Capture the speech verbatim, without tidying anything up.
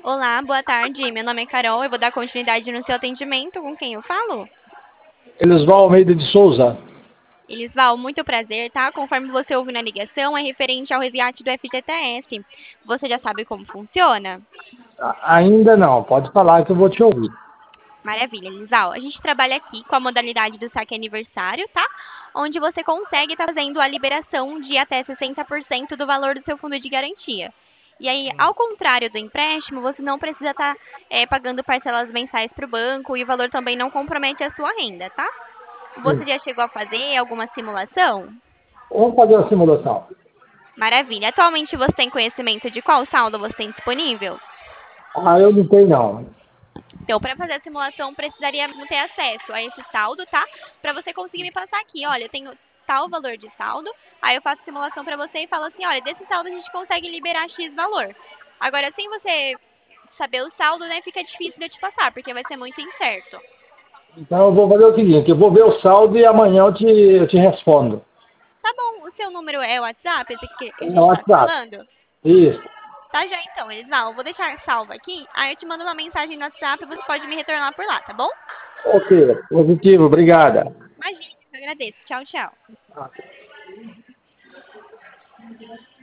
Olá, boa tarde. Meu nome é Carol. Eu vou dar continuidade no seu atendimento. Com quem eu falo? Elisval Almeida de Souza. Elisval, muito prazer, tá? Conforme você ouviu na ligação, é referente ao resgate do F G T S. Você já sabe como funciona? A- Ainda não, pode falar que eu vou te ouvir. Maravilha, Elisval. A gente trabalha aqui com a modalidade do saque aniversário, tá? Onde você consegue estar fazendo a liberação de até sessenta por cento do valor do seu fundo de garantia. E aí, ao contrário do empréstimo, você não precisa estar eh, pagando parcelas mensais para o banco e o valor também não compromete a sua renda, tá? Você Sim. já chegou a fazer alguma simulação? Vamos fazer a simulação. Maravilha. Atualmente você tem conhecimento de qual saldo você tem disponível? Ah, eu não tenho não. Então, para fazer a simulação, precisaria ter acesso a esse saldo, tá? Para você conseguir me passar aqui, olha, eu tenho tal valor de saldo, aí eu faço a simulação para você e falo assim, olha, desse saldo a gente consegue liberar X valor. Agora, sem você saber o saldo, né, fica difícil de eu te passar, porque vai ser muito incerto. Então eu vou fazer o seguinte, eu vou ver o saldo e amanhã eu te, eu te respondo. Tá bom, o seu número é o WhatsApp, esse que que a No gente está WhatsApp. falando? Isso. Tá já então, Elisval, eu vou deixar salvo aqui, aí eu te mando uma mensagem no WhatsApp e você pode me retornar por lá, tá bom? Ok, positivo, obrigada. Imagina, eu agradeço. Tchau, tchau.